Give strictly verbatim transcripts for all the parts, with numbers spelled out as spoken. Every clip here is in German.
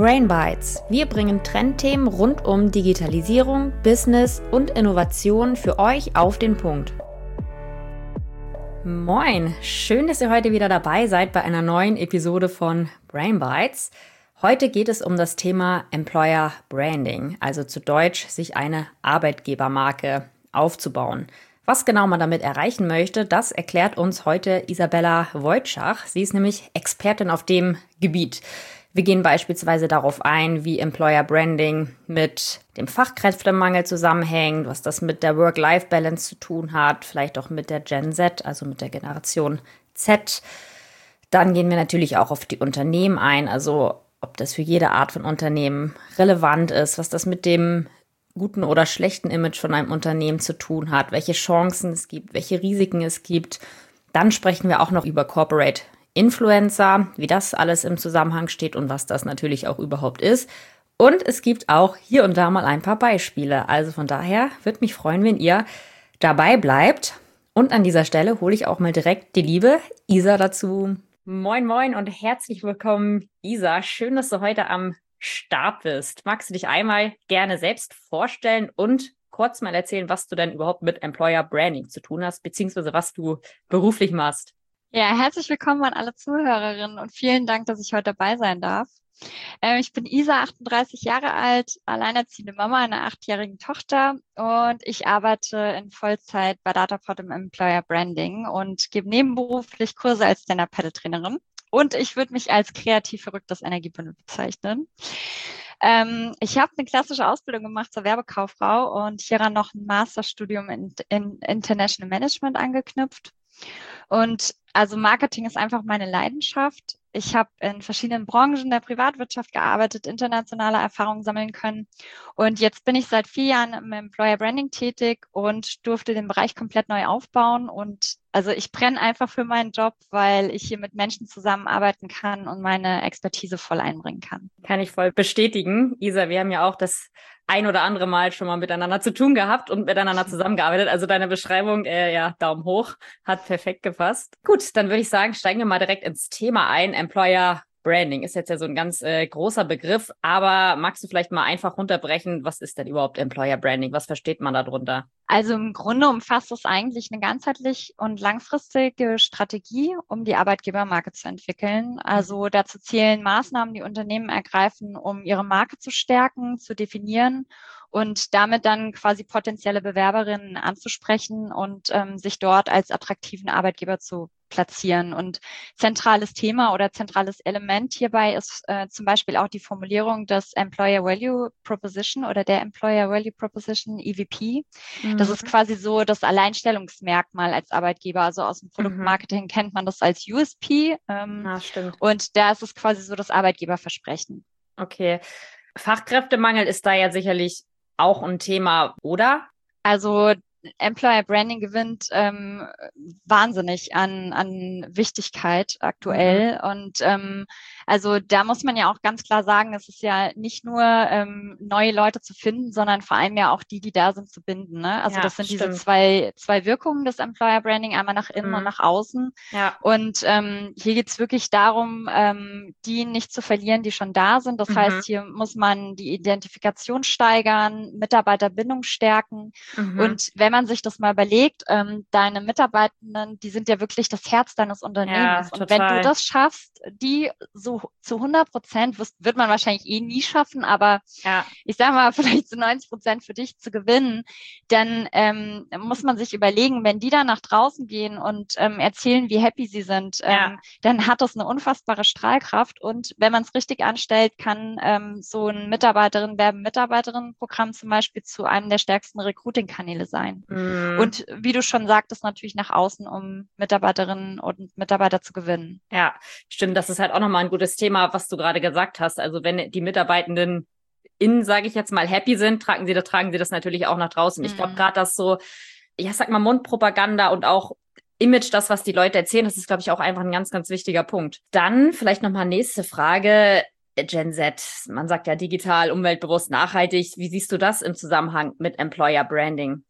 Brain Bites. Wir bringen Trendthemen rund um Digitalisierung, Business und Innovation für euch auf den Punkt. Moin, schön, dass ihr heute wieder dabei seid bei einer neuen Episode von Brain Bites. Heute geht es um das Thema Employer Branding, also zu Deutsch, sich eine Arbeitgebermarke aufzubauen. Was genau man damit erreichen möchte, das erklärt uns heute Isabella Wojtschach. Sie ist nämlich Expertin auf dem Gebiet. Wir gehen beispielsweise darauf ein, wie Employer Branding mit dem Fachkräftemangel zusammenhängt, was das mit der Work-Life-Balance zu tun hat, vielleicht auch mit der Gen Z, also mit der Generation Z. Dann gehen wir natürlich auch auf die Unternehmen ein, also ob das für jede Art von Unternehmen relevant ist, was das mit dem guten oder schlechten Image von einem Unternehmen zu tun hat, welche Chancen es gibt, welche Risiken es gibt. Dann sprechen wir auch noch über Corporate Influencer, wie das alles im Zusammenhang steht und was das natürlich auch überhaupt ist. Und es gibt auch hier und da mal ein paar Beispiele. Also von daher würde mich freuen, wenn ihr dabei bleibt. Und an dieser Stelle hole ich auch mal direkt die liebe Isa dazu. Moin, moin und herzlich willkommen, Isa. Schön, dass du heute am Start bist. Magst du dich einmal gerne selbst vorstellen und kurz mal erzählen, was du denn überhaupt mit Employer Branding zu tun hast, beziehungsweise was du beruflich machst? Ja, herzlich willkommen an alle Zuhörerinnen und vielen Dank, dass ich heute dabei sein darf. Äh, ich bin Isa, achtunddreißig Jahre alt, alleinerziehende Mama einer achtjährigen Tochter und ich arbeite in Vollzeit bei Dataport im Employer Branding und gebe nebenberuflich Kurse als Stand-Up-Paddle-Trainerin. Und ich würde mich als kreativ verrücktes Energiebündel bezeichnen. Ähm, ich habe eine klassische Ausbildung gemacht zur Werbekauffrau und hieran noch ein Masterstudium in, in International Management angeknüpft. Und also Marketing ist einfach meine Leidenschaft. Ich habe in verschiedenen Branchen der Privatwirtschaft gearbeitet, internationale Erfahrungen sammeln können. Und jetzt bin ich seit vier Jahren im Employer Branding tätig und durfte den Bereich komplett neu aufbauen. Und also ich brenne einfach für meinen Job, weil ich hier mit Menschen zusammenarbeiten kann und meine Expertise voll einbringen kann. Kann ich voll bestätigen. Isa, wir haben ja auch das ein oder andere Mal schon mal miteinander zu tun gehabt und miteinander zusammengearbeitet. Also deine Beschreibung, äh, ja, Daumen hoch, hat perfekt gepasst. Gut, dann würde ich sagen, steigen wir mal direkt ins Thema ein. Employer Branding ist jetzt ja so ein ganz äh, großer Begriff, aber magst du vielleicht mal einfach runterbrechen, was ist denn überhaupt Employer Branding? Was versteht man darunter? Also im Grunde umfasst es eigentlich eine ganzheitlich und langfristige Strategie, um die Arbeitgebermarke zu entwickeln. Also dazu zählen Maßnahmen, die Unternehmen ergreifen, um ihre Marke zu stärken, zu definieren und damit dann quasi potenzielle Bewerberinnen anzusprechen und ähm, sich dort als attraktiven Arbeitgeber zu platzieren. Und zentrales Thema oder zentrales Element hierbei ist äh, zum Beispiel auch die Formulierung des Employer Value Proposition oder der Employer Value Proposition, E V P. Mhm. Das ist quasi so das Alleinstellungsmerkmal als Arbeitgeber. Also aus dem Produktmarketing mhm. kennt man das als U S P. Ähm, ah, stimmt. Und da ist es quasi so das Arbeitgeberversprechen. Okay. Fachkräftemangel ist da ja sicherlich auch ein Thema, oder? Also Employer Branding gewinnt ähm, wahnsinnig an, an Wichtigkeit aktuell. Mhm. Und ähm, also da muss man ja auch ganz klar sagen, es ist ja nicht nur ähm, neue Leute zu finden, sondern vor allem ja auch die, die da sind, zu binden. Ne? Also ja, das sind stimmt. diese zwei, zwei Wirkungen des Employer Branding, einmal nach innen mhm. und nach außen. Ja. Und ähm, hier geht es wirklich darum, ähm, die nicht zu verlieren, die schon da sind. Das mhm. heißt, hier muss man die Identifikation steigern, Mitarbeiterbindung stärken. Mhm. Und wenn Wenn man sich das mal überlegt, ähm, deine Mitarbeitenden, die sind ja wirklich das Herz deines Unternehmens. Ja, und wenn du das schaffst, die so zu hundert Prozent, wird man wahrscheinlich eh nie schaffen, aber ja. ich sage mal, vielleicht zu neunzig Prozent für dich zu gewinnen, dann ähm, muss man sich überlegen, wenn die dann nach draußen gehen und ähm, erzählen, wie happy sie sind, ähm, ja. dann hat das eine unfassbare Strahlkraft. Und wenn man es richtig anstellt, kann ähm, so ein Mitarbeiterin-Werben-Mitarbeiterinnen-Programm zum Beispiel zu einem der stärksten Recruiting-Kanäle sein. Mhm. Und wie du schon sagtest, natürlich nach außen, um Mitarbeiterinnen und Mitarbeiter zu gewinnen. Ja, stimmt. Das ist halt auch nochmal ein gutes Thema, was du gerade gesagt hast. Also wenn die Mitarbeitenden innen, sage ich jetzt mal, happy sind, tragen sie das, tragen sie das natürlich auch nach draußen. Mhm. Ich glaube gerade, dass so, ja, sag mal, Mundpropaganda und auch Image, das, was die Leute erzählen, das ist, glaube ich, auch einfach ein ganz, ganz wichtiger Punkt. Dann vielleicht nochmal nächste Frage. Gen Z, man sagt ja digital, umweltbewusst, nachhaltig. Wie siehst du das im Zusammenhang mit Employer Branding?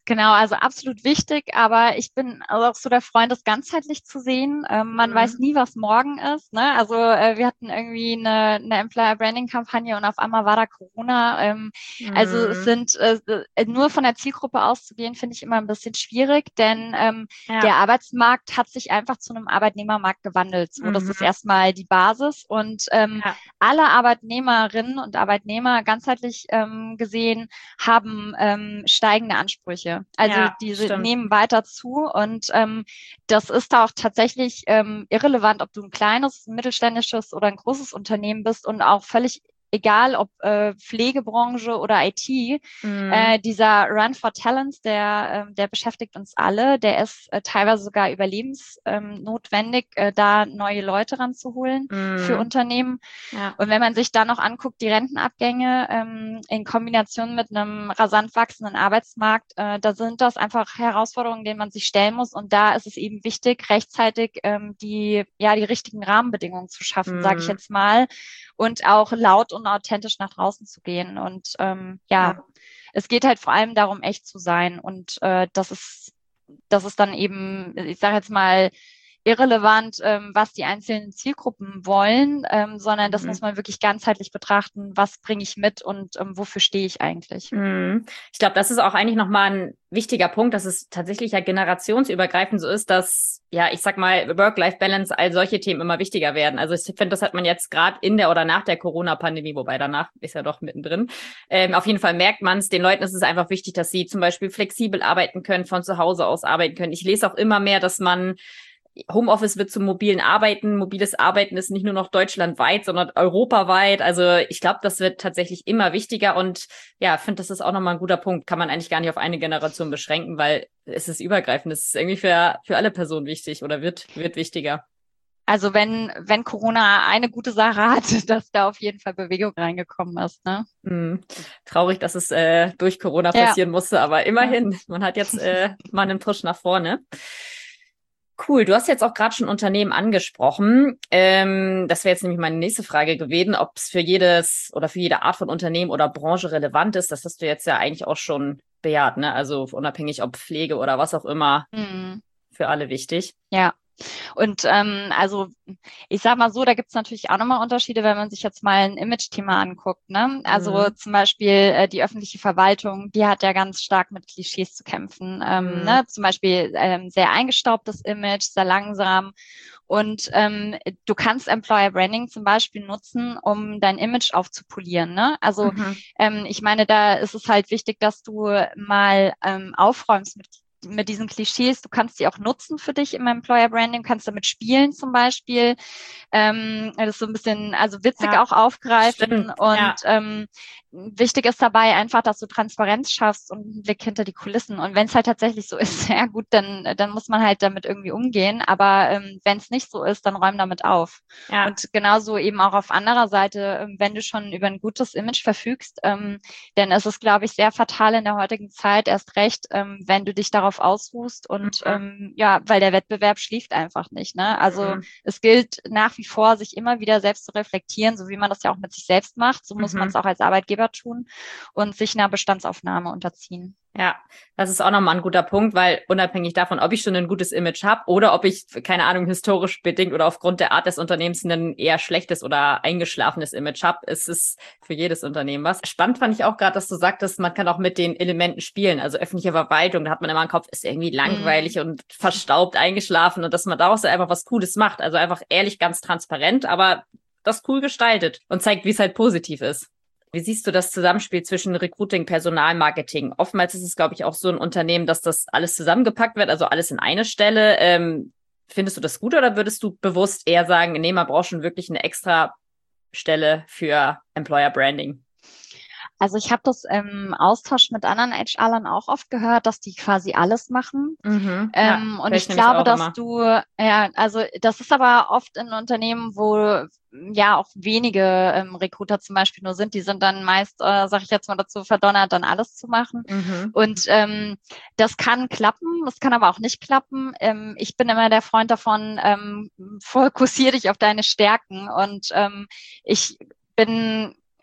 Genau, also absolut wichtig, aber ich bin also auch so der Freund, das ganzheitlich zu sehen. Ähm, man Mhm. weiß nie, was morgen ist. Ne? Also äh, wir hatten irgendwie eine, eine Employer Branding Kampagne und auf einmal war da Corona. Ähm, Mhm. also es sind äh, nur von der Zielgruppe auszugehen, finde ich immer ein bisschen schwierig, denn ähm, Ja. der Arbeitsmarkt hat sich einfach zu einem Arbeitnehmermarkt gewandelt. So, das Mhm. ist erstmal die Basis und ähm, Ja. alle Arbeitnehmerinnen und Arbeitnehmer ganzheitlich ähm, gesehen haben ähm, steigende Ansprüche. Also Ja, diese stimmt. nehmen weiter zu und ähm, das ist auch tatsächlich ähm, irrelevant, ob du ein kleines, ein mittelständisches oder ein großes Unternehmen bist und auch völlig egal ob äh, Pflegebranche oder I T, Mhm. äh, dieser Run for Talents, der, äh, der beschäftigt uns alle, der ist äh, teilweise sogar überlebensnotwendig, ähm, äh, da neue Leute ranzuholen Mhm. für Unternehmen. Ja. Und wenn man sich dann noch anguckt, die Rentenabgänge ähm, in Kombination mit einem rasant wachsenden Arbeitsmarkt, äh, da sind das einfach Herausforderungen, denen man sich stellen muss. Und da ist es eben wichtig, rechtzeitig ähm, die, ja, die richtigen Rahmenbedingungen zu schaffen, Mhm. sage ich jetzt mal, und auch laut und authentisch nach draußen zu gehen. Und ähm, ja, Ja. es geht halt vor allem darum, echt zu sein. Und äh, das ist, das ist dann eben, ich sage jetzt mal, irrelevant, ähm, was die einzelnen Zielgruppen wollen, ähm, sondern das Mhm. muss man wirklich ganzheitlich betrachten, was bringe ich mit und ähm, wofür stehe ich eigentlich. Mhm. Ich glaube, das ist auch eigentlich nochmal ein wichtiger Punkt, dass es tatsächlich ja generationsübergreifend so ist, dass, ja, ich sag mal, Work-Life-Balance, all solche Themen immer wichtiger werden. Also ich finde, das hat man jetzt gerade in der oder nach der Corona-Pandemie, wobei danach ist ja doch mittendrin, ähm, auf jeden Fall merkt man es, den Leuten ist es einfach wichtig, dass sie zum Beispiel flexibel arbeiten können, von zu Hause aus arbeiten können. Ich lese auch immer mehr, dass man Homeoffice wird zum mobilen Arbeiten. Mobiles Arbeiten ist nicht nur noch deutschlandweit, sondern europaweit. Also ich glaube, das wird tatsächlich immer wichtiger und ja, finde, das ist auch nochmal ein guter Punkt. Kann man eigentlich gar nicht auf eine Generation beschränken, weil es ist übergreifend. Es ist irgendwie für, für alle Personen wichtig oder wird, wird wichtiger. Also wenn, wenn Corona eine gute Sache hat, dass da auf jeden Fall Bewegung reingekommen ist, ne? Hm. Traurig, dass es äh, durch Corona Ja. passieren musste, aber Ja. immerhin, man hat jetzt äh, mal einen Push nach vorne. Cool, du hast jetzt auch gerade schon Unternehmen angesprochen. Ähm, das wäre jetzt nämlich meine nächste Frage gewesen, ob es für jedes oder für jede Art von Unternehmen oder Branche relevant ist. Das hast du jetzt ja eigentlich auch schon bejaht, ne? Also unabhängig ob Pflege oder was auch immer, Mhm. für alle wichtig. Ja. Und ähm, also ich sag mal so, da gibt's natürlich auch nochmal Unterschiede, wenn man sich jetzt mal ein Image-Thema anguckt. Ne? Also Mhm. zum Beispiel äh, die öffentliche Verwaltung, die hat ja ganz stark mit Klischees zu kämpfen. Ähm, Mhm. ne? Zum Beispiel ähm, sehr eingestaubtes Image, sehr langsam. Und ähm, du kannst Employer Branding zum Beispiel nutzen, um dein Image aufzupolieren. Ne? Also Mhm. ähm, ich meine, da ist es halt wichtig, dass du mal ähm, aufräumst mit mit diesen Klischees. Du kannst sie auch nutzen für dich im Employer Branding, kannst damit spielen zum Beispiel. Ähm, das so ein bisschen, also witzig Ja, auch aufgreifen stimmt. und Ja. ähm, wichtig ist dabei einfach, dass du Transparenz schaffst und einen Blick hinter die Kulissen. Und wenn es halt tatsächlich so ist, ja gut, dann, dann muss man halt damit irgendwie umgehen. Aber ähm, wenn es nicht so ist, dann räum damit auf. Ja. Und genauso eben auch auf anderer Seite, ähm, wenn du schon über ein gutes Image verfügst, ähm, denn es ist, glaube ich, sehr fatal in der heutigen Zeit, erst recht, ähm, wenn du dich darauf ausruhst und Mhm. ähm, ja, weil der Wettbewerb schläft einfach nicht. Ne? Also Mhm. es gilt nach wie vor, sich immer wieder selbst zu reflektieren, so wie man das ja auch mit sich selbst macht. So muss man es Mhm. auch als Arbeitgeber tun und sich einer Bestandsaufnahme unterziehen. Ja, das ist auch nochmal ein guter Punkt, weil unabhängig davon, ob ich schon ein gutes Image habe oder ob ich, keine Ahnung, historisch bedingt oder aufgrund der Art des Unternehmens ein eher schlechtes oder eingeschlafenes Image habe, ist es für jedes Unternehmen was. Spannend fand ich auch gerade, dass du sagtest, man kann auch mit den Elementen spielen, also öffentliche Verwaltung, da hat man immer im Kopf, ist irgendwie langweilig Mm. und verstaubt eingeschlafen und dass man daraus einfach was Cooles macht, also einfach ehrlich, ganz transparent, aber das cool gestaltet und zeigt, wie es halt positiv ist. Wie siehst du das Zusammenspiel zwischen Recruiting, Personal, Marketing? Oftmals ist es, glaube ich, auch so ein Unternehmen, dass das alles zusammengepackt wird, also alles in eine Stelle. Ähm, findest du das gut oder würdest du bewusst eher sagen, nee, man braucht schon wirklich eine extra Stelle für Employer Branding? Also ich habe das im Austausch mit anderen H R-Lern auch oft gehört, dass die quasi alles machen. Mhm, ja, Ähm, und höre ich ich nämlich glaube, auch dass immer. du, ja, also das ist aber oft in Unternehmen, wo ja auch wenige ähm, Recruiter zum Beispiel nur sind, die sind dann meist, äh, sag ich jetzt mal dazu, verdonnert, dann alles zu machen. Mhm. Und ähm, das kann klappen, das kann aber auch nicht klappen. Ähm, ich bin immer der Freund davon, ähm, fokussier dich auf deine Stärken und ähm, ich bin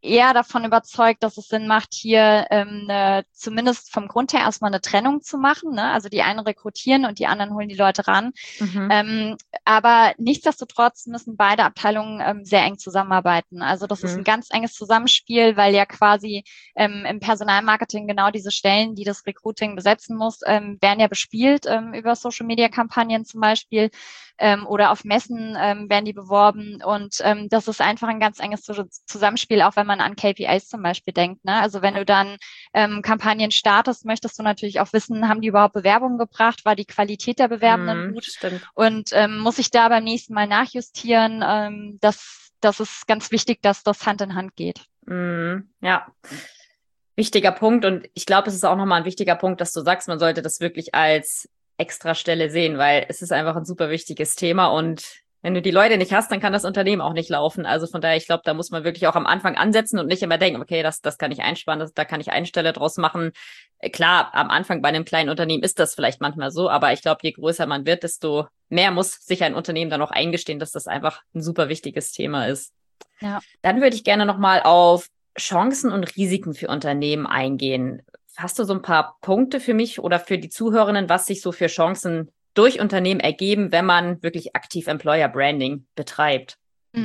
eher davon überzeugt, dass es Sinn macht, hier ähm, eine, zumindest vom Grund her erstmal eine Trennung zu machen. Ne? Also die einen rekrutieren und die anderen holen die Leute ran. Mhm. Ähm, aber nichtsdestotrotz müssen beide Abteilungen ähm, sehr eng zusammenarbeiten. Also das mhm. ist ein ganz enges Zusammenspiel, weil ja quasi ähm, im Personalmarketing genau diese Stellen, die das Recruiting besetzen muss, ähm, werden ja bespielt ähm, über Social-Media-Kampagnen zum Beispiel. Ähm, oder auf Messen ähm, werden die beworben und ähm, das ist einfach ein ganz enges Zusammenspiel, auch wenn man an K P Is zum Beispiel denkt. Ne? Also wenn du dann ähm, Kampagnen startest, möchtest du natürlich auch wissen, haben die überhaupt Bewerbungen gebracht, war die Qualität der Bewerbenden mm, gut stimmt. Und ähm, muss ich da beim nächsten Mal nachjustieren? Ähm, das, das ist ganz wichtig, dass das Hand in Hand geht. Mm, ja. Wichtiger Punkt und ich glaube, es ist auch nochmal ein wichtiger Punkt, dass du sagst, man sollte das wirklich als Extrastelle sehen, weil es ist einfach ein super wichtiges Thema und wenn du die Leute nicht hast, dann kann das Unternehmen auch nicht laufen. Also von daher, ich glaube, da muss man wirklich auch am Anfang ansetzen und nicht immer denken, okay, das, das kann ich einsparen, das, da kann ich eine Stelle draus machen. Klar, am Anfang bei einem kleinen Unternehmen ist das vielleicht manchmal so, aber ich glaube, je größer man wird, desto mehr muss sich ein Unternehmen dann auch eingestehen, dass das einfach ein super wichtiges Thema ist. Ja. Dann würde ich gerne nochmal auf Chancen und Risiken für Unternehmen eingehen. Hast du so ein paar Punkte für mich oder für die Zuhörenden, was sich so für Chancen durch Unternehmen ergeben, wenn man wirklich aktiv Employer Branding betreibt?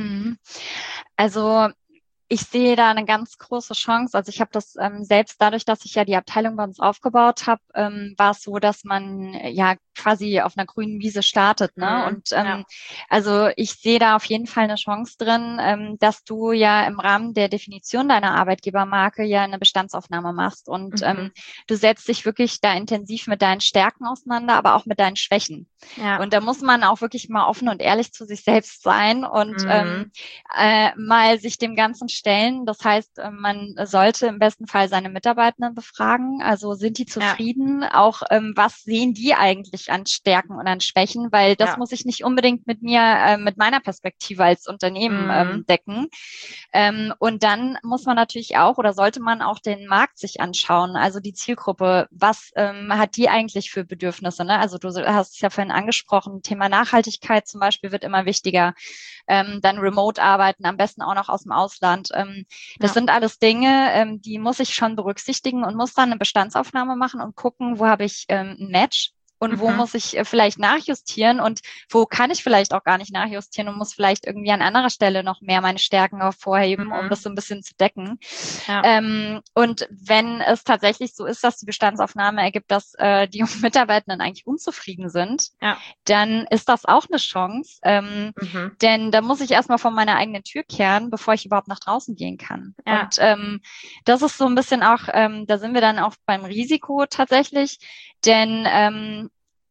Also ich sehe da eine ganz große Chance. Also ich habe das ähm, selbst dadurch, dass ich ja die Abteilung bei uns aufgebaut habe, ähm, war es so, dass man äh, ja quasi auf einer grünen Wiese startet. Ne? Mhm, und ähm, ja. also ich sehe da auf jeden Fall eine Chance drin, ähm, dass du ja im Rahmen der Definition deiner Arbeitgebermarke ja eine Bestandsaufnahme machst und mhm. ähm, du setzt dich wirklich da intensiv mit deinen Stärken auseinander, aber auch mit deinen Schwächen. Ja. Und da muss man auch wirklich mal offen und ehrlich zu sich selbst sein und mhm. ähm, äh, mal sich dem Ganzen stellen. Das heißt, man sollte im besten Fall seine Mitarbeitenden befragen. Also sind die zufrieden? Ja. Auch ähm, was sehen die eigentlich an Stärken und an Schwächen? Weil das ja. muss ich nicht unbedingt mit mir, äh, mit meiner Perspektive als Unternehmen mhm. ähm, decken. Ähm, und dann muss man natürlich auch oder sollte man auch den Markt sich anschauen. Also die Zielgruppe. Was ähm, hat die eigentlich für Bedürfnisse? Ne? Also du hast es ja vorhin angesprochen. Thema Nachhaltigkeit zum Beispiel wird immer wichtiger. Ähm, dann Remote-Arbeiten, am besten auch noch aus dem Ausland. Ähm, das ja. sind alles Dinge, ähm, die muss ich schon berücksichtigen und muss dann eine Bestandsaufnahme machen und gucken, wo habe ich ähm, ein Match und mhm. wo muss ich äh, vielleicht nachjustieren und wo kann ich vielleicht auch gar nicht nachjustieren und muss vielleicht irgendwie an anderer Stelle noch mehr meine Stärken hervorheben, mhm. um das so ein bisschen zu decken. Ja. Ähm, und wenn es tatsächlich so ist, dass die Bestandsaufnahme ergibt, dass äh, die Mitarbeitenden eigentlich unzufrieden sind, ja. dann ist das auch eine Chance, ähm, mhm. denn da muss ich erstmal vor meiner eigenen Tür kehren, bevor ich überhaupt nach draußen gehen kann. Ja. Und ähm, das ist so ein bisschen auch, ähm, da sind wir dann auch beim Risiko tatsächlich, denn ähm,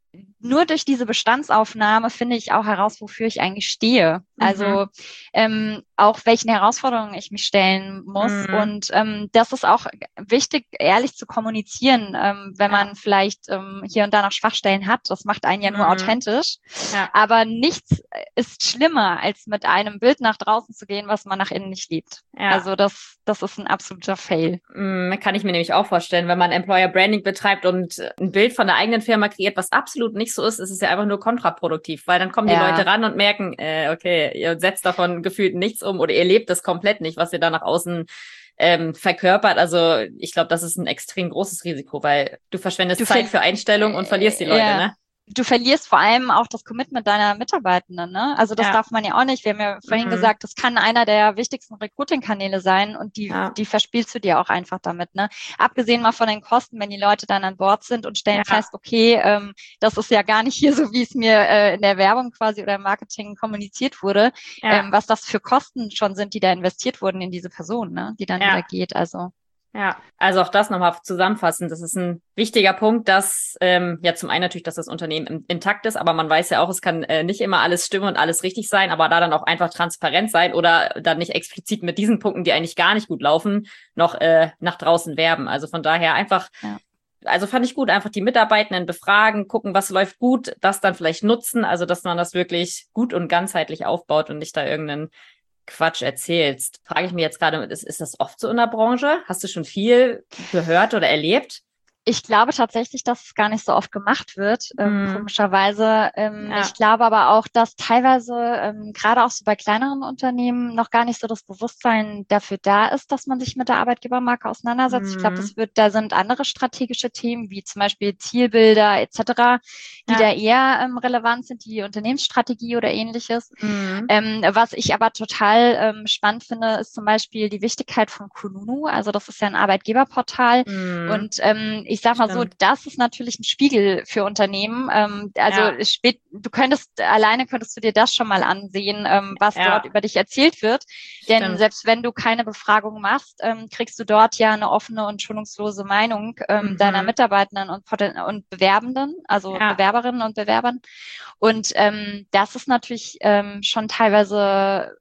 nur durch diese Bestandsaufnahme finde ich auch heraus, wofür ich eigentlich stehe. Mhm. Also ähm, auch welchen Herausforderungen ich mich stellen muss. Mhm. Und ähm, das ist auch wichtig, ehrlich zu kommunizieren, ähm, wenn ja. man vielleicht ähm, hier und da noch Schwachstellen hat. Das macht einen ja nur mhm. authentisch. Ja. Aber nichts ist schlimmer, als mit einem Bild nach draußen zu gehen, was man nach innen nicht liebt. Ja. Also das, das ist ein absoluter Fail. Mhm, kann ich mir nämlich auch vorstellen, wenn man Employer Branding betreibt und ein Bild von der eigenen Firma kreiert, was absolut nicht so ist, ist es ja einfach nur kontraproduktiv, weil dann kommen die ja. Leute ran und merken, äh, okay, ihr setzt davon gefühlt nichts um oder ihr lebt das komplett nicht, was ihr da nach außen ähm, verkörpert. Also ich glaube, das ist ein extrem großes Risiko, weil du verschwendest du Zeit für Einstellung und verlierst die Leute, ja. ne? Du verlierst vor allem auch das Commitment deiner Mitarbeitenden, ne? Also das ja. darf man ja auch nicht. Wir haben ja vorhin mhm. gesagt, das kann einer der wichtigsten Recruiting-Kanäle sein und die, ja. die verspielst du dir auch einfach damit, ne? Abgesehen mal von den Kosten, wenn die Leute dann an Bord sind und stellen ja. fest, okay, ähm, das ist ja gar nicht hier so, wie es mir äh, in der Werbung quasi oder im Marketing kommuniziert wurde, ja. ähm, was das für Kosten schon sind, die da investiert wurden in diese Person, ne? Die dann ja. wieder geht, also. Ja, also auch das nochmal zusammenfassend. Das ist ein wichtiger Punkt, dass ähm, ja zum einen natürlich, dass das Unternehmen intakt ist, aber man weiß ja auch, es kann äh, nicht immer alles stimmen und alles richtig sein, aber da dann auch einfach transparent sein oder dann nicht explizit mit diesen Punkten, die eigentlich gar nicht gut laufen, noch äh, nach draußen werben. Also von daher einfach, ja. also fand ich gut, einfach die Mitarbeitenden befragen, gucken, was läuft gut, das dann vielleicht nutzen, also dass man das wirklich gut und ganzheitlich aufbaut und nicht da irgendeinen Quatsch erzählst. Frage ich mich jetzt gerade, ist, ist das oft so in der Branche? Hast du schon viel gehört oder erlebt? Ich glaube tatsächlich, dass es gar nicht so oft gemacht wird, ähm, Mhm. komischerweise. Ähm, Ja. Ich glaube aber auch, dass teilweise, ähm, gerade auch so bei kleineren Unternehmen, noch gar nicht so das Bewusstsein dafür da ist, dass man sich mit der Arbeitgebermarke auseinandersetzt. Ich glaube, Mhm. das wird, da sind andere strategische Themen, wie zum Beispiel Zielbilder et cetera, die da Ja. eher ähm, relevant sind, die Unternehmensstrategie oder ähnliches. Mhm. Ähm, was ich aber total ähm, spannend finde, ist zum Beispiel die Wichtigkeit von Kununu. Also das ist ja ein Arbeitgeberportal. Mhm. Und ähm, ich sag mal so, Stimmt. das ist natürlich ein Spiegel für Unternehmen. Ähm, also Ja. spät, du könntest, alleine könntest du dir das schon mal ansehen, ähm, was dort Ja. über dich erzählt wird. Denn Stimmt. selbst wenn du keine Befragung machst, ähm, kriegst du dort ja eine offene und schonungslose Meinung ähm, deiner Mhm. Mitarbeitenden und, Poten und Bewerbenden, also Ja. Bewerberinnen und Bewerbern. Und ähm, das ist natürlich ähm, schon teilweise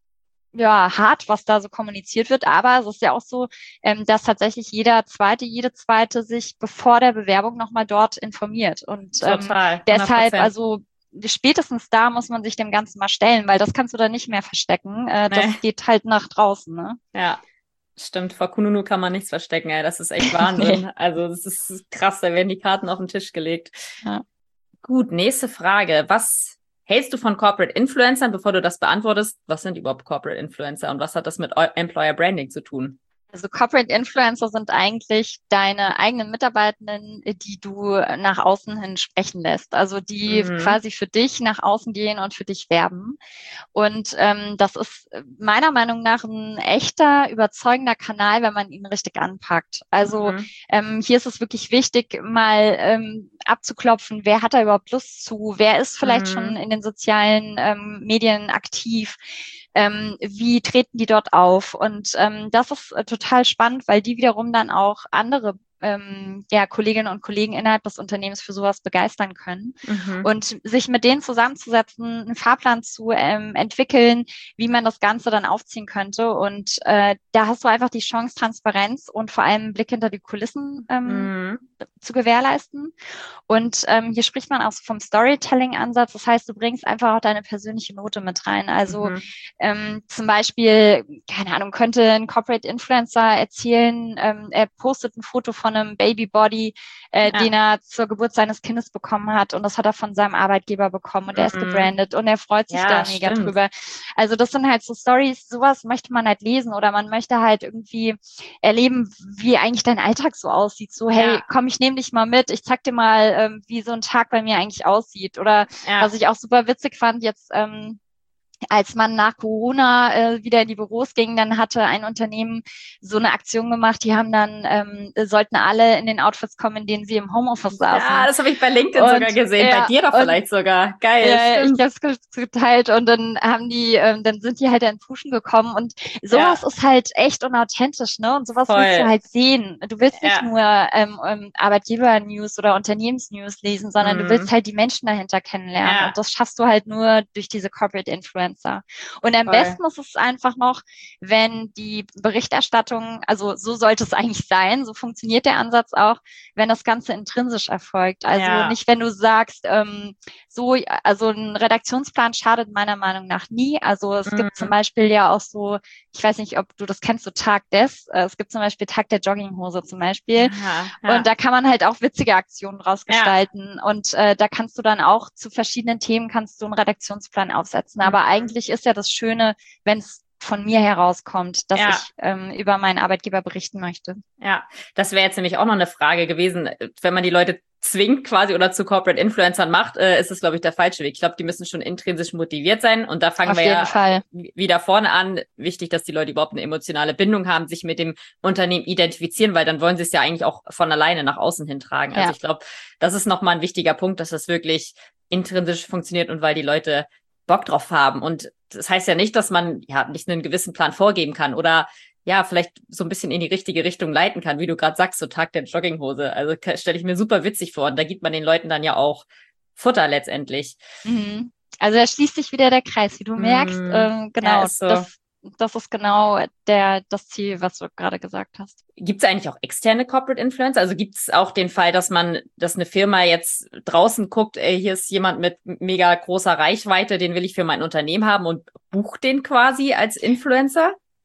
ja hart, was da so kommuniziert wird. Aber es ist ja auch so, ähm, dass tatsächlich jeder Zweite, jede Zweite sich bevor der Bewerbung nochmal dort informiert. Und ähm, Total. hundert deshalb, Prozent. also spätestens da muss man sich dem Ganzen mal stellen, weil das kannst du da nicht mehr verstecken. Äh, Nee. das geht halt nach draußen, ne? Ja. Stimmt. Vor Kununu kann man nichts verstecken, ey. Das ist echt Nee. Wahnsinn. Also, das ist krass. Da werden die Karten auf den Tisch gelegt. Ja. Gut. Nächste Frage. Was hältst du von Corporate Influencern? Bevor du das beantwortest, was sind überhaupt Corporate Influencer und was hat das mit Eu- Employer Branding zu tun? Also Corporate Influencer sind eigentlich deine eigenen Mitarbeitenden, die du nach außen hin sprechen lässt. Also die Mhm. quasi für dich nach außen gehen und für dich werben. Und ähm, das ist meiner Meinung nach ein echter, überzeugender Kanal, wenn man ihn richtig anpackt. Also Mhm. ähm, hier ist es wirklich wichtig, mal ähm, abzuklopfen, wer hat da überhaupt Lust zu, wer ist vielleicht schon Mhm. in den sozialen ähm, Medien aktiv, ähm, wie treten die dort auf. Und ähm, das ist äh, total spannend, weil die wiederum dann auch andere ähm, ja, Kolleginnen und Kollegen innerhalb des Unternehmens für sowas begeistern können. Mhm. Und sich mit denen zusammenzusetzen, einen Fahrplan zu ähm, entwickeln, wie man das Ganze dann aufziehen könnte. Und äh, da hast du einfach die Chance, Transparenz und vor allem einen Blick hinter die Kulissen ähm, Mhm. zu gewährleisten. Und ähm, hier spricht man auch so vom Storytelling-Ansatz. Das heißt, du bringst einfach auch deine persönliche Note mit rein. Also Mhm. ähm, zum Beispiel, keine Ahnung, könnte ein Corporate Influencer erzählen, ähm, er postet ein Foto von einem Babybody, äh, den Ja. er zur Geburt seines Kindes bekommen hat und das hat er von seinem Arbeitgeber bekommen und er ist Mhm. gebrandet und er freut sich da Ja, mega stimmt. drüber. Also das sind halt so Stories, sowas möchte man halt lesen oder man möchte halt irgendwie erleben, wie eigentlich dein Alltag so aussieht. So, hey, Ja. komm, ich nehme dich mal mit, ich zeig dir mal, ähm, wie so ein Tag bei mir eigentlich aussieht. Oder was Ja. ich auch super witzig fand, jetzt ähm, als man nach Corona äh, wieder in die Büros ging, dann hatte ein Unternehmen so eine Aktion gemacht, die haben dann, ähm, sollten alle in den Outfits kommen, in denen sie im Homeoffice Ja, saßen. das habe ich bei LinkedIn sogar Und gesehen. Bei ja, dir doch und vielleicht sogar. Geil, ja, ich stimmt. habe es geteilt und dann haben die, ähm, dann sind die halt in Pushen gekommen und sowas Ja, ist halt echt unauthentisch, ne? Und sowas willst du voll. halt sehen. Du willst nicht Ja. nur ähm, ähm, Arbeitgeber-News oder Unternehmens-News lesen, sondern du willst Mhm. halt die Menschen dahinter kennenlernen und Ja, das schaffst du halt nur durch diese Corporate Influencer. Und am voll. besten ist es einfach noch, wenn die Berichterstattung, also so sollte es eigentlich sein, so funktioniert der Ansatz auch, wenn das Ganze intrinsisch erfolgt. Also Ja. nicht, wenn du sagst, ähm, so, also ein Redaktionsplan schadet meiner Meinung nach nie. Also es gibt zum Mhm. Beispiel ja auch so, ich weiß nicht, ob du das kennst, so Tag des, äh, es gibt zum Beispiel Tag der Jogginghose zum Beispiel. Ja, Und ja, da kann man halt auch witzige Aktionen ja. rausgestalten. Und äh, da kannst du dann auch zu verschiedenen Themen kannst du einen Redaktionsplan aufsetzen. Aber Mhm. eigentlich ist ja das Schöne, wenn es von mir herauskommt, dass Ja. ich ähm, über meinen Arbeitgeber berichten möchte. Ja, das wäre jetzt nämlich auch noch eine Frage gewesen. Wenn man die Leute zwingt quasi oder zu Corporate Influencern macht, äh, ist es, glaube ich, der falsche Weg. Ich glaube, die müssen schon intrinsisch motiviert sein. Und da fangen Auf wir jeden ja Fall. wieder vorne an. Wichtig, dass die Leute überhaupt eine emotionale Bindung haben, sich mit dem Unternehmen identifizieren, weil dann wollen sie es ja eigentlich auch von alleine nach außen hintragen. Also Ja. ich glaube, das ist nochmal ein wichtiger Punkt, dass das wirklich intrinsisch funktioniert und weil die Leute Bock drauf haben. Und das heißt ja nicht, dass man ja nicht einen gewissen Plan vorgeben kann oder ja, vielleicht so ein bisschen in die richtige Richtung leiten kann, wie du gerade sagst, so Tag der Jogginghose. Also stelle ich mir super witzig vor. Und da gibt man den Leuten dann ja auch Futter letztendlich. Mhm. Also da schließt sich wieder der Kreis, wie du merkst. Mm, Ähm, ja, genau, ist so. das, das ist genau der, das Ziel, was du gerade gesagt hast. Gibt es eigentlich auch externe Corporate Influencer? Also gibt es auch den Fall, dass man, dass eine Firma jetzt draußen guckt, ey, hier ist jemand mit mega großer Reichweite, den will ich für mein Unternehmen haben und bucht den quasi als Influencer?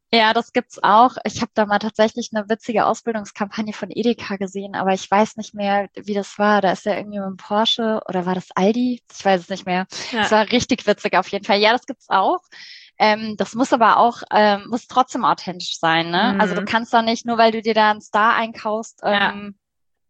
Ja, das gibt's auch. Ich habe da mal tatsächlich eine witzige Ausbildungskampagne von Edeka gesehen, aber ich weiß nicht mehr, wie das war. Da ist ja irgendwie mit dem Porsche oder war das Aldi? Ich weiß es nicht mehr. Es Ja, war richtig witzig auf jeden Fall. Ja, das gibt's auch. Ähm, das muss aber auch, ähm, muss trotzdem authentisch sein, ne? Also du mhm. kannst doch nicht, nur weil du dir da einen Star einkaufst, Ja, ähm,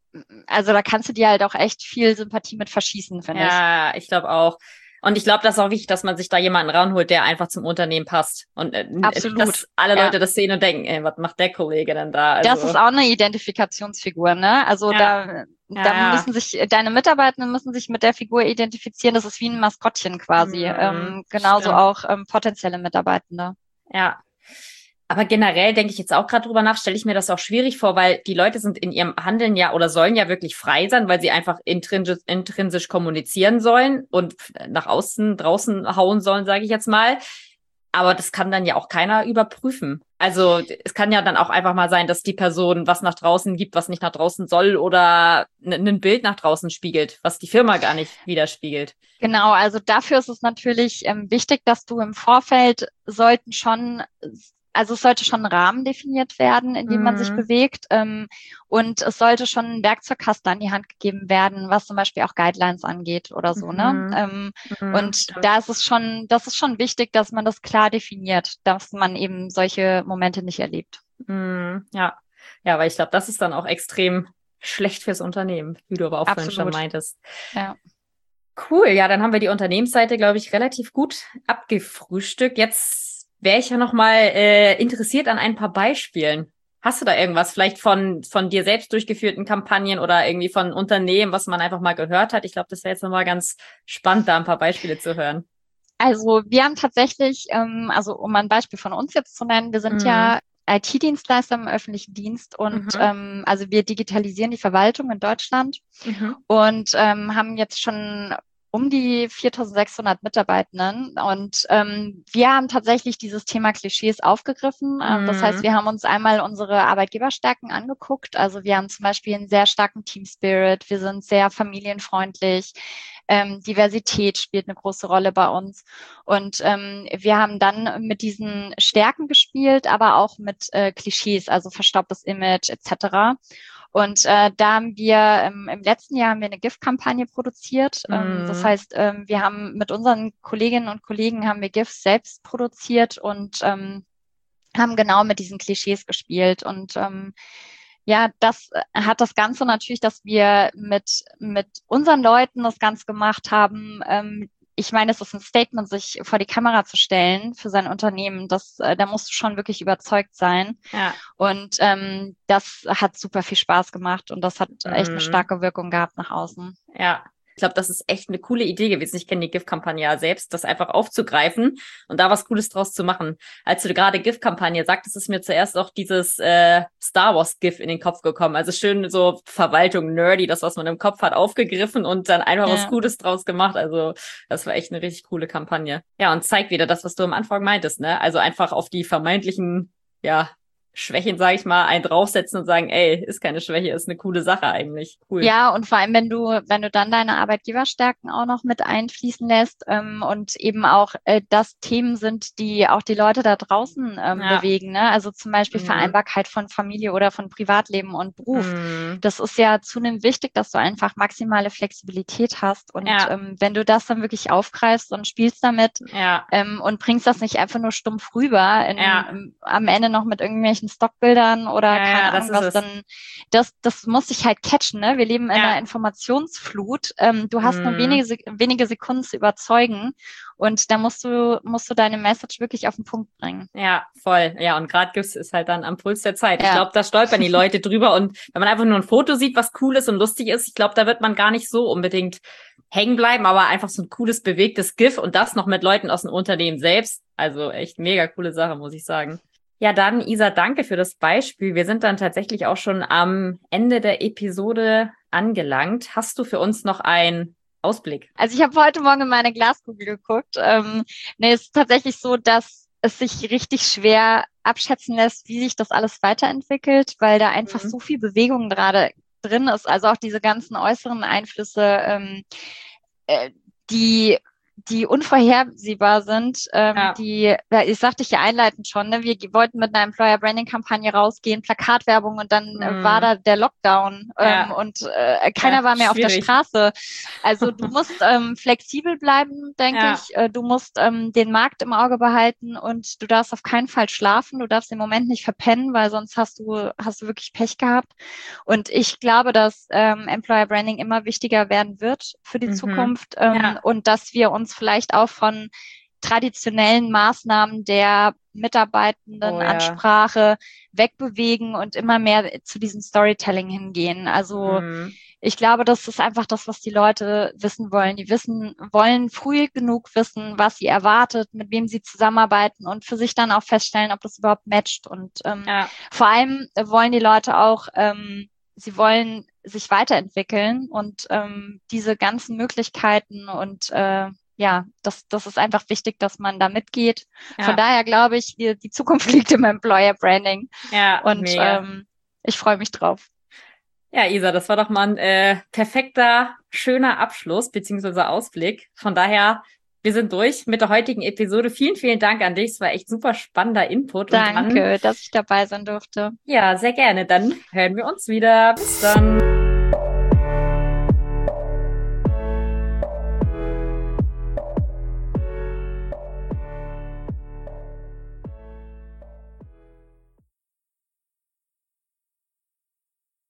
also da kannst du dir halt auch echt viel Sympathie mit verschießen, finde ich. ja, ich glaube auch. Und ich glaube, das ist auch wichtig, dass man sich da jemanden ranholt, der einfach zum Unternehmen passt. Und äh, nicht, Absolut. dass alle Ja. Leute das sehen und denken, ey, was macht der Kollege denn da? Das ist Also, auch eine Identifikationsfigur, ne? Also ja, da, ja, da ja. müssen sich, deine Mitarbeitenden müssen sich mit der Figur identifizieren. Das ist wie ein Maskottchen quasi. Mhm, Ähm, genauso stimmt. auch ähm, potenzielle Mitarbeitende. Ja. Aber generell denke ich jetzt auch gerade drüber nach, stelle ich mir das auch schwierig vor, weil die Leute sind in ihrem Handeln ja oder sollen ja wirklich frei sein, weil sie einfach intrinsisch, intrinsisch kommunizieren sollen und nach außen, draußen hauen sollen, sage ich jetzt mal. Aber das kann dann ja auch keiner überprüfen. Also es kann ja dann auch einfach mal sein, dass die Person was nach draußen gibt, was nicht nach draußen soll oder ein Bild nach draußen spiegelt, was die Firma gar nicht widerspiegelt. Genau, also dafür ist es natürlich ähm, wichtig, dass du im Vorfeld sollten schon, also es sollte schon ein Rahmen definiert werden, in dem man sich Mhm. bewegt. Ähm, und es sollte schon ein Werkzeugkasten an die Hand gegeben werden, was zum Beispiel auch Guidelines angeht oder so, ne? Mhm. Ähm, Mhm. und Stimmt. da ist es schon, das ist schon wichtig, dass man das klar definiert, dass man eben solche Momente nicht erlebt. Mhm. Ja. Ja, weil ich glaube, das ist dann auch extrem schlecht fürs Unternehmen, wie du aber auch vorhin schon Absolut. meintest. Ja. Cool, ja, dann haben wir die Unternehmensseite, glaube ich, relativ gut abgefrühstückt. Jetzt wäre ich ja noch mal äh, interessiert an ein paar Beispielen. Hast du da irgendwas vielleicht von von dir selbst durchgeführten Kampagnen oder irgendwie von Unternehmen, was man einfach mal gehört hat? Ich glaube, das wäre jetzt noch mal ganz spannend, da ein paar Beispiele zu hören. Also wir haben tatsächlich, ähm, also um ein Beispiel von uns jetzt zu nennen, wir sind Mhm. ja I T-Dienstleister im öffentlichen Dienst und Mhm. ähm, also wir digitalisieren die Verwaltung in Deutschland Mhm. und ähm, haben jetzt schon um die viertausendsechshundert Mitarbeitenden und ähm, wir haben tatsächlich dieses Thema Klischees aufgegriffen. Ähm, das heißt, Mhm. wir haben uns einmal unsere Arbeitgeberstärken angeguckt. Also wir haben zum Beispiel einen sehr starken Team Spirit, wir sind sehr familienfreundlich. Ähm, Diversität spielt eine große Rolle bei uns. Und ähm, wir haben dann mit diesen Stärken gespielt, aber auch mit äh, Klischees, also verstaubtes Image et cetera. Und äh, da haben wir ähm, im letzten Jahr haben wir eine GIF-Kampagne produziert. Ähm, das Mhm. heißt, ähm, wir haben mit unseren Kolleginnen und Kollegen haben wir GIFs selbst produziert und ähm, haben genau mit diesen Klischees gespielt. Und ähm, ja, das äh, hat das Ganze natürlich, dass wir mit, mit unseren Leuten das Ganze gemacht haben. Ähm, ich meine, es ist ein Statement, sich vor die Kamera zu stellen für sein Unternehmen. Das, äh, da musst du schon wirklich überzeugt sein. Ja. Und ähm, das hat super viel Spaß gemacht und das hat echt eine Mhm. starke Wirkung gehabt nach außen. Ja, ich glaube, das ist echt eine coole Idee gewesen. Ich kenne die GIF-Kampagne ja selbst, das einfach aufzugreifen und da was Cooles draus zu machen. Als du gerade GIF-Kampagne sagtest, ist mir zuerst auch dieses äh, Star Wars-GIF in den Kopf gekommen. Also schön so Verwaltung, nerdy, das, was man im Kopf hat, aufgegriffen und dann einfach was Ja. Cooles draus gemacht. Also das war echt eine richtig coole Kampagne. Ja, und zeigt wieder das, was du am Anfang meintest, ne? Also einfach auf die vermeintlichen, ja, Schwächen, sage ich mal, einen draufsetzen und sagen, ey, ist keine Schwäche, ist eine coole Sache eigentlich. Cool. Ja, und vor allem, wenn du, wenn du dann deine Arbeitgeberstärken auch noch mit einfließen lässt ähm, und eben auch äh, das Themen sind, die auch die Leute da draußen ähm, Ja. bewegen, ne? Also zum Beispiel Mhm. Vereinbarkeit von Familie oder von Privatleben und Beruf. Mhm. Das ist ja zunehmend wichtig, dass du einfach maximale Flexibilität hast. Und Ja, ähm, wenn du das dann wirklich aufgreifst und spielst damit ja, ähm, und bringst das nicht einfach nur stumpf rüber, in, ja, im, am Ende noch mit irgendwelchen Stockbildern oder ja, ja, keine das Ahnung ist was, es. dann das, das muss sich halt catchen, ne? Wir leben in einer Ja, Informationsflut. Ähm, du hast nur mhm. wenige, Sek- wenige Sekunden zu überzeugen und da musst du, musst du deine Message wirklich auf den Punkt bringen. Ja, voll. Ja, und gerade GIFs ist halt dann am Puls der Zeit. Ich Ja, glaube, da stolpern die Leute drüber und wenn man einfach nur ein Foto sieht, was cool ist und lustig ist, ich glaube, da wird man gar nicht so unbedingt hängen bleiben, aber einfach so ein cooles, bewegtes GIF und das noch mit Leuten aus dem Unternehmen selbst. Also echt mega coole Sache, muss ich sagen. Ja, dann, Isa, danke für das Beispiel. Wir sind dann tatsächlich auch schon am Ende der Episode angelangt. Hast du für uns noch einen Ausblick? also ich habe heute Morgen in meine Glaskugel geguckt. Ähm, nee, es ist tatsächlich so, dass es sich richtig schwer abschätzen lässt, wie sich das alles weiterentwickelt, weil da einfach Mhm. so viel Bewegung gerade drin ist. Also auch diese ganzen äußeren Einflüsse, ähm, äh, die die unvorhersehbar sind, ähm, Ja. die, ja, ich sagte ich ja einleitend schon, ne, wir wollten mit einer Employer Branding Kampagne rausgehen, Plakatwerbung und dann äh, Mm. war da der Lockdown ähm, Ja. und äh, keiner Ja, war mehr auf der schwierig. Straße. Also du musst ähm, flexibel bleiben, denke Ja. ich. Äh, du musst ähm, den Markt im Auge behalten und du darfst auf keinen Fall schlafen. Du darfst den Moment nicht verpennen, weil sonst hast du hast du wirklich Pech gehabt. Und ich glaube, dass ähm, Employer Branding immer wichtiger werden wird für die Mhm. Zukunft ähm, Ja. und dass wir uns vielleicht auch von traditionellen Maßnahmen der Mitarbeitenden-Ansprache Oh, ja. wegbewegen und immer mehr zu diesem Storytelling hingehen. Also Mhm. ich glaube, das ist einfach das, was die Leute wissen wollen. Die wissen, wollen früh genug wissen, was sie erwartet, mit wem sie zusammenarbeiten und für sich dann auch feststellen, ob das überhaupt matcht. Und ähm, Ja. vor allem wollen die Leute auch, ähm, sie wollen sich weiterentwickeln und ähm, diese ganzen Möglichkeiten und äh, ja, das, das ist einfach wichtig, dass man da mitgeht. Ja. Von daher glaube ich, die, die Zukunft liegt im Employer Branding. Ja, Und mega. ähm, ich freue mich drauf. Ja, Isa, das war doch mal ein äh, perfekter, schöner Abschluss beziehungsweise Ausblick. Von daher, wir sind durch mit der heutigen Episode. Vielen, vielen Dank an dich. Es war echt super spannender Input. Und dann, Danke, dass ich dabei sein durfte. ja, sehr gerne. Dann hören wir uns wieder. Bis dann.